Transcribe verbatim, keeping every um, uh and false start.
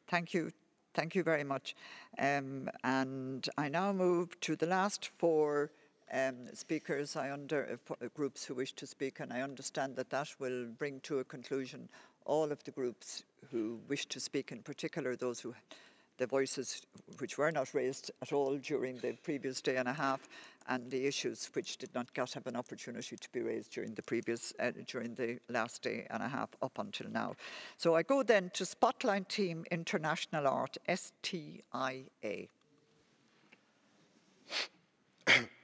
Thank you. Thank you very much. Um, and I now move to the last four um, speakers, I under uh, groups who wish to speak, and I understand that that will bring to a conclusion all of the groups who wish to speak, in particular those who the voices which were not raised at all during the previous day and a half, and the issues which did not get have an opportunity to be raised during the previous uh, during the last day and a half up until now. So I go then to Spotlight Team International Art, S T I A.